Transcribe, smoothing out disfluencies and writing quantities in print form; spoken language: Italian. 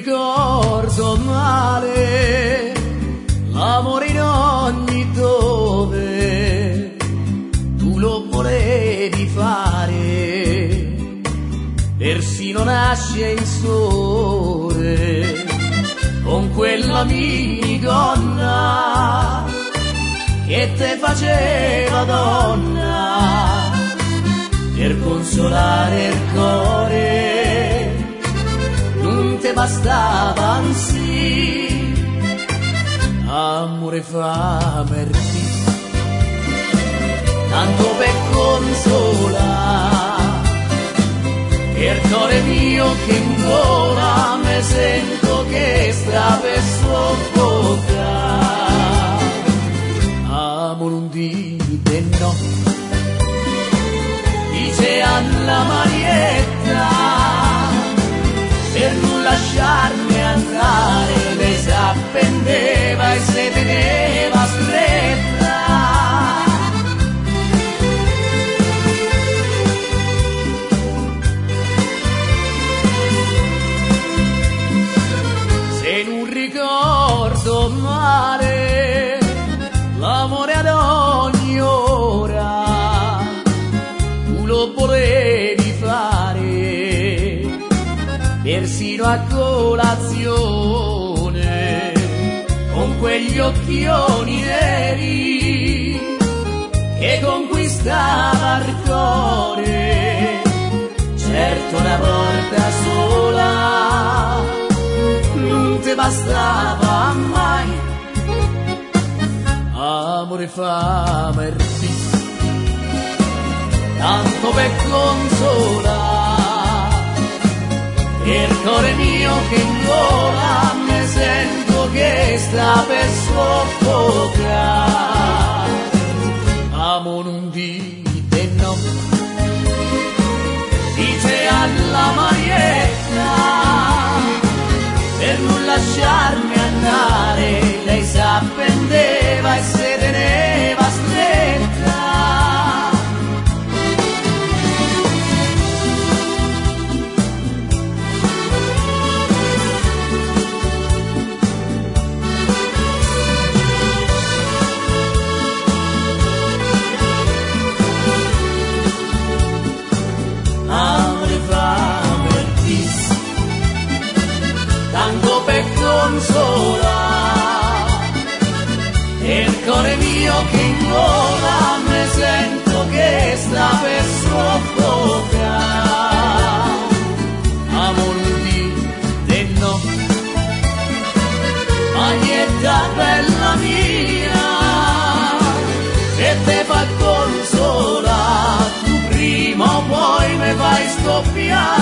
ricordo male, l'amore in ogni dove tu lo volevi fare, persino nasce il sole con quella minigonna che te faceva donna per consolare il cuore. Non te bastava sì, amore famerti, tanto per consolare il cuore mio che in gola me sento che sta per soffocare. Amore non dite no, dice alla Marietta, per non lasciarmi andare, lei si appendeva e si teneva stretta. Se non ricordo male, l'amore ad ogni ora tu lo volevi fare, persino a colazione, con quegli occhioni neri che conquistava il cuore. Certo una volta sola non ti bastava mai, amore famerti, tanto per consolare il cuore mio che in gola me sento che sta per soffocare. Amo non dite no, dice alla Marietta, per non lasciarmi andare, lei si appendeva e si teneva stretta. Amore famerti, tanto per consolare il cuore mio che in gola me sento che sta per soffocare. Amore dite no, Marietta bella mia, che te fa consolare, tu prima o poi me fai scoppiare.